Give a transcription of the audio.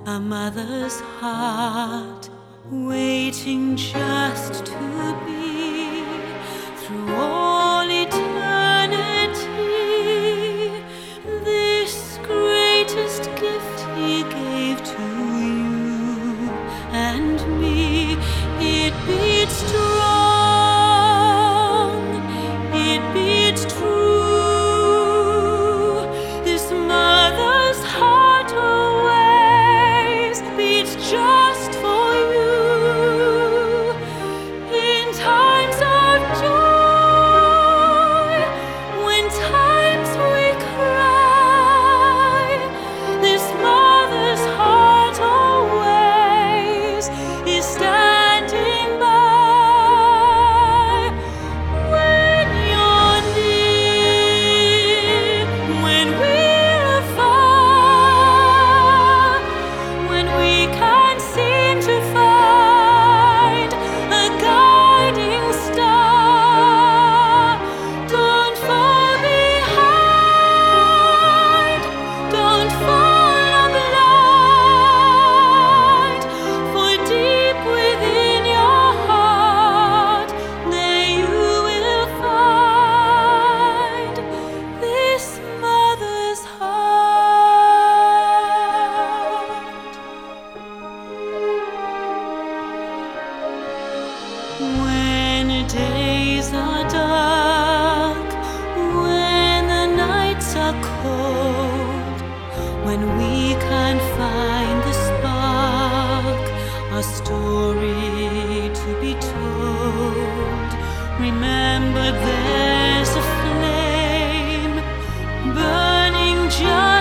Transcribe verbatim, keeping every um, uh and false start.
A mother's heart waiting just to be through all eternity. This greatest gift He gave to you and me. It beats strong, it beats true. This mother's heart always beats just for you. In times of joy, when times we cry, this mother's heart always is standing by. When you're near, when we're afar, when we can't seem to find a guiding star, don't fall behind, don't fall blind, for deep within your heart there you will find this mother's heart. When days are dark, when the nights are cold, when we can't find the spark, a story to be told, remember there's a flame burning just